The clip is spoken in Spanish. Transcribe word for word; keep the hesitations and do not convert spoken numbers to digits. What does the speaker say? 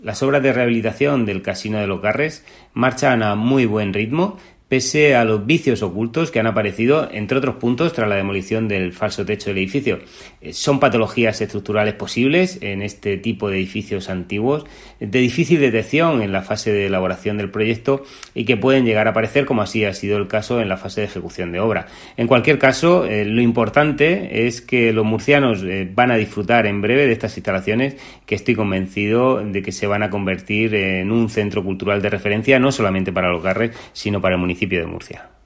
Las obras de rehabilitación del Casino de Los Garres marchan a muy buen ritmo, pese a los vicios ocultos que han aparecido, entre otros puntos, tras la demolición del falso techo del edificio. Son patologías estructurales posibles en este tipo de edificios antiguos, de difícil detección en la fase de elaboración del proyecto y que pueden llegar a aparecer, como así ha sido el caso en la fase de ejecución de obra. En cualquier caso, eh, lo importante es que los murcianos eh, van a disfrutar en breve de estas instalaciones, que estoy convencido de que se van a convertir en un centro cultural de referencia, no solamente para Los Garres, sino para el municipio de Murcia.